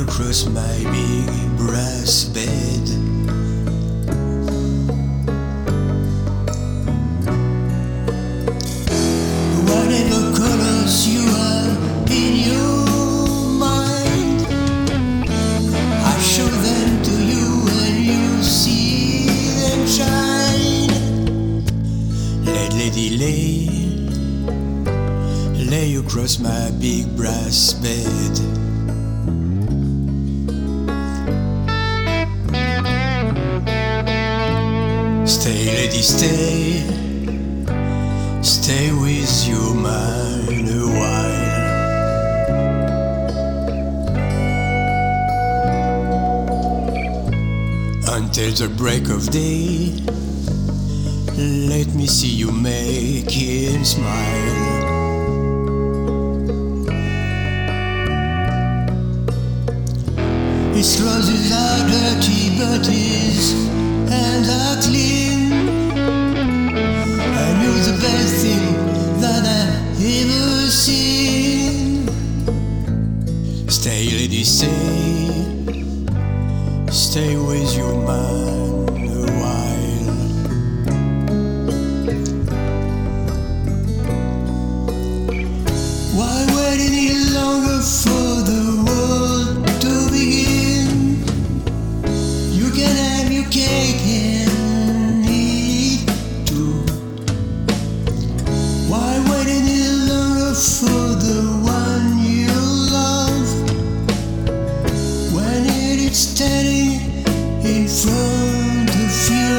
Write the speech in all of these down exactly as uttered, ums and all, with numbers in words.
across my big brass bed. Whatever colors you are in your mind, I show them to you and you see them shine. Let lady lay, lay across my big brass bed. Stay, lady, stay, stay with your mind a while. Until the break of day, let me see you make him smile. His clothes are dirty, but his hands are clean. And you're the best thing that I've ever seen. Stay, lady, stay, stay with your man a while. Why wait any longer for the world to begin? You can have your cake and eat too. Why wait any longer for the one you love, when it is standing in front of you?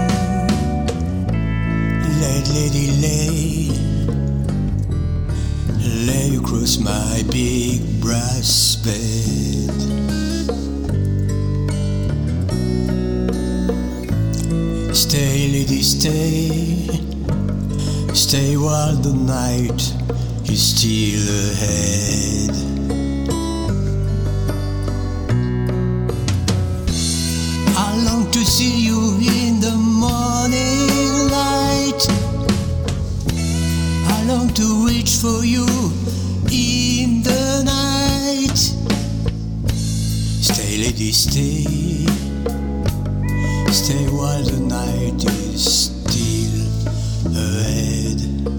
Let lady lay, lay across my big brass bed. Stay, lady, stay, stay while the night is still ahead. I long to see you in the morning light. I long to reach for you in the night. Stay, lady, stay, stay while the night is still ahead.